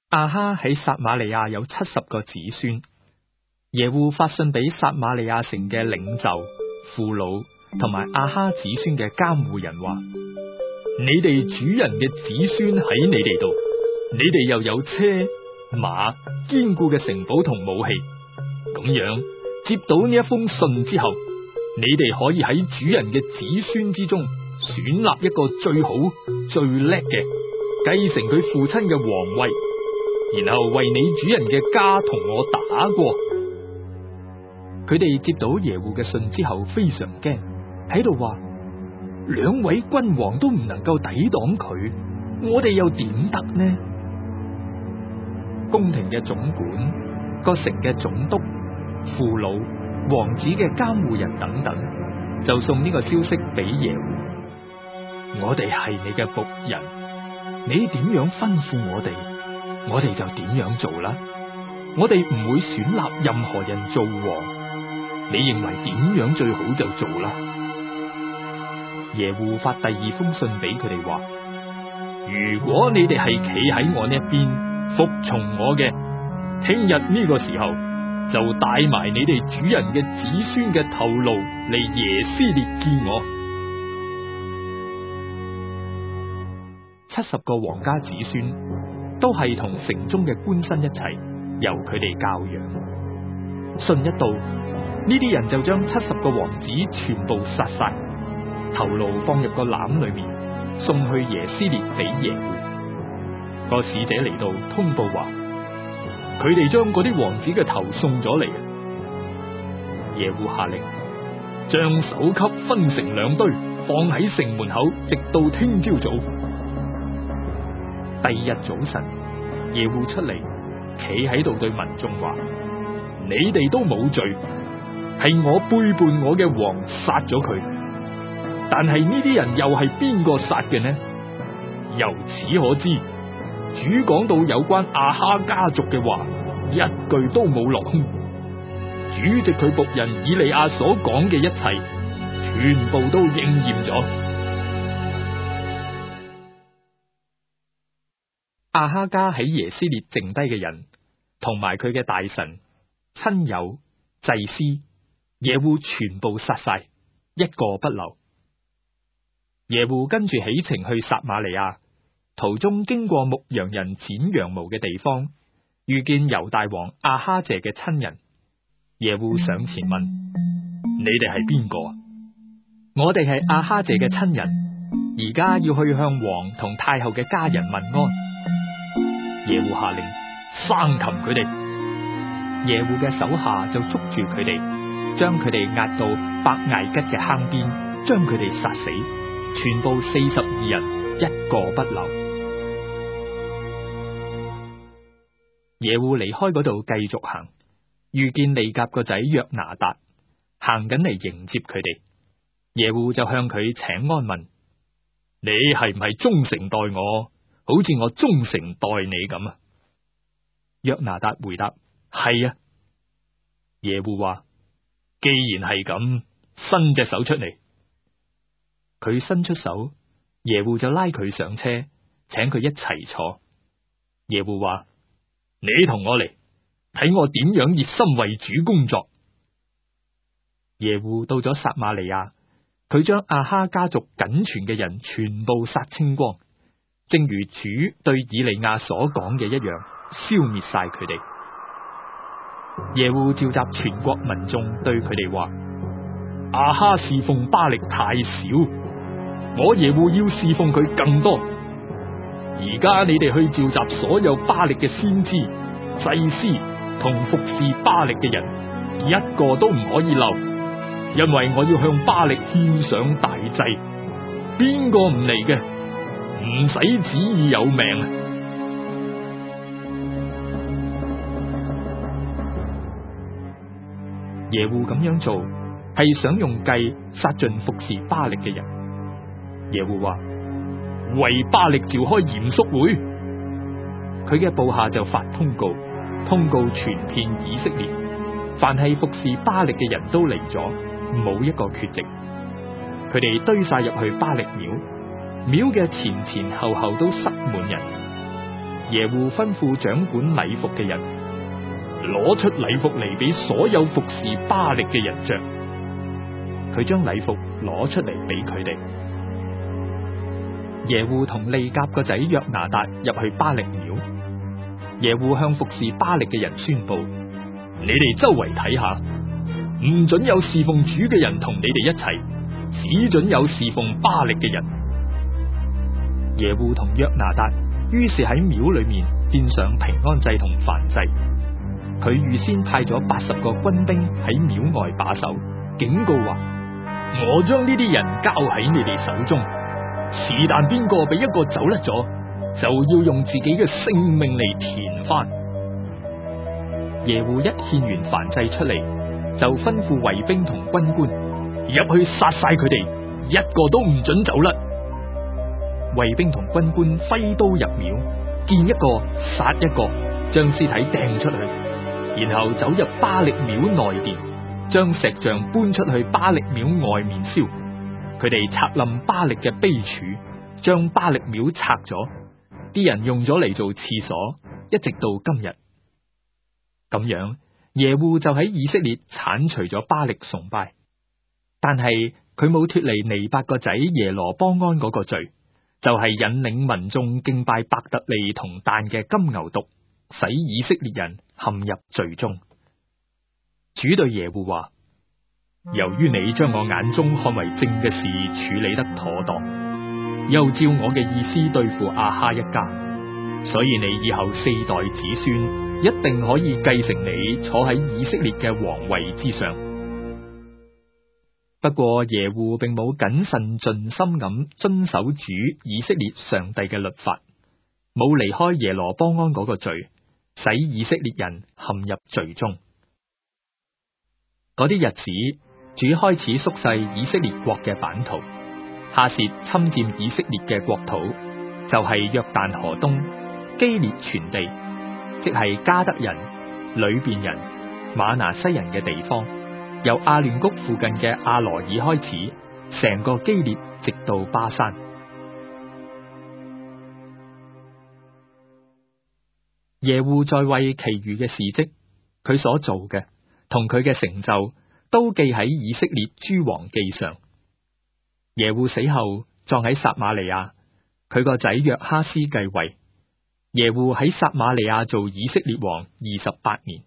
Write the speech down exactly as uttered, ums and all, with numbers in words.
亞哈喺撒瑪利亞有七十個子孫。耶戶發信俾撒瑪利亞城嘅領袖、父老同埋亞哈子孫嘅監護人話：你哋主人嘅子孫喺你哋度，你哋又有車馬、堅固嘅城堡同武器，咁樣接到呢一封信之後，你哋可以喺主人嘅子孫之中選立一個最好、最叻嘅，繼承佢父親嘅皇位，然後為你主人嘅家同我打過。佢哋接到耶戶嘅信之後非常驚，喺度話：兩位君王都唔能夠抵擋佢，我哋又點得呢？宮廷嘅總管、個城嘅總督、父老、王子嘅監護人等等，就送呢個消息俾耶戶：我哋係你嘅僕人，你點樣吩咐我哋，我哋就點樣做啦。我哋唔會選立任何人做王，你認為點樣最好就做啦。耶戶發第二封信俾佢哋話：如果你哋係企喺我呢一邊，服從我嘅，聽日呢個時候就帶埋你哋主人嘅子孫嘅頭顱嚟耶斯列見我。七十個皇家子孫都係同城中嘅官紳一齊，由佢哋教養。信一到，呢啲人就將七十個王子全部殺晒，頭顱放入個籃裏面，送去耶斯列俾耶戶。個使者嚟到通報話，佢哋將嗰啲王子嘅頭送咗嚟。耶戶下令將首級分成兩堆，放喺城門口，直到聽朝早。第二日早晨，耶戶出嚟，企喺度對民眾話：你哋都冇罪，係我背叛我嘅王殺咗佢。但係呢啲人又係邊個殺嘅呢？由此可知，主講到有關亞哈家族嘅話，一句都冇落空。主藉佢僕人以利亞所講嘅一切，全部都應驗咗。亞哈家喺耶斯列剩低嘅人，同埋佢嘅大臣、親友、祭司，耶戶全部殺晒，一個不留。耶戶跟住起程去撒瑪利亞，途中經過牧羊人剪羊毛嘅地方，遇見猶大王亞哈謝嘅親人。耶戶上前問：你哋係邊個？我哋係亞哈謝嘅親人，而家要去向王同太后嘅家人問安。耶戶下令生擒佢哋。耶戶嘅手下就捉住佢哋，將佢哋押到伯艾吉嘅坑邊，將佢哋殺死，全部四十二人，一個不留。耶戶離開嗰度繼續行，遇見利甲個仔約拿達行緊嚟迎接佢哋。耶戶就向佢請安問：你係唔係忠誠待我，好似我忠誠待你咁啊？約拿達回答：係啊。耶戶話：既然係咁，伸隻手出嚟。佢伸出手，耶戶就拉佢上車，請佢一齊坐。耶戶話：你同我嚟，睇我點樣熱心為主工作。耶戶到咗撒瑪利亞，佢將亞哈家族僅存嘅人全部殺清光，正如主對以利亞所講嘅一樣，消滅晒佢哋。耶戶召集全國民眾，對佢哋話：亞哈侍奉巴力太少，我耶戶要侍奉佢更多。而家你哋去召集所有巴力嘅先知、祭司同服侍巴力嘅人，一個都唔可以漏，因為我要向巴力獻上大祭。邊個唔嚟嘅，唔使旨意有命啊！耶戶咁樣做係想用計殺盡服侍巴力嘅人。耶戶話：為巴力召開嚴肅會。佢嘅部下就發通告，通告全片以色列，凡係服侍巴力嘅人都嚟咗，冇一個缺席。佢哋堆晒入去巴力廟，廟嘅前前後後都塞滿人。 耶戶吩咐掌管禮服嘅人，攞出禮服嚟俾所有服侍巴力嘅人着。佢將禮服攞出嚟俾佢哋。耶戶同利甲個仔約拿達入去巴力廟。耶戶向服侍巴力嘅人宣布：你哋周圍睇下，唔准有侍奉主嘅人同你哋一齊，只准有侍奉巴力嘅人。耶戶同約拿達於是喺廟裏面獻上平安祭同燔祭。佢預先派咗八十個軍兵喺廟外把守，警告話：我將呢啲人交喺你哋手中，是但邊個俾一個走甩咗，就要用自己嘅性命嚟填翻。耶戶一獻完燔祭出嚟，就吩咐衛兵同軍官入去殺晒佢哋，一個都唔准走甩。衛兵同軍官揮刀入廟，見一個殺一個，將屍體掟出去，然後走入巴力廟內殿，將石像搬出去巴力廟外面燒。佢哋拆冧巴力嘅碑柱，將巴力廟拆咗，啲人用咗嚟做廁所，一直到今日。咁樣，耶戶就喺以色列鏟除咗巴力崇拜，但係佢冇脫離尼八個仔耶羅波安嗰個罪，就係、是、引領民眾敬拜伯特利同但嘅金牛犢，使以色列人陷入罪中。主對耶戶話：由於你將我眼中看為正嘅事處理得妥當，又照我嘅意思對付亞哈一家，所以你以後四代子孫一定可以繼承你坐喺以色列嘅皇位之上。不過耶戶並冇謹慎盡心咁遵守主以色列上帝嘅律法，冇離開耶羅波安嗰個罪，使以色列人陷入罪中。嗰啲日子，主開始縮細以色列國嘅版圖，哈薛侵佔以色列嘅國土，就係、是、約旦河東基列全地，即係加德人、呂便人、馬拿西人嘅地方，由亞嫩谷附近嘅阿羅爾開始，成個基列直到巴山。耶戶在位其餘嘅事蹟，佢所做嘅同佢嘅成就，都記喺以色列諸王記上。耶戶死後葬喺撒瑪利亞，佢個仔約哈斯繼位。耶戶喺撒瑪利亞做以色列王二十八年。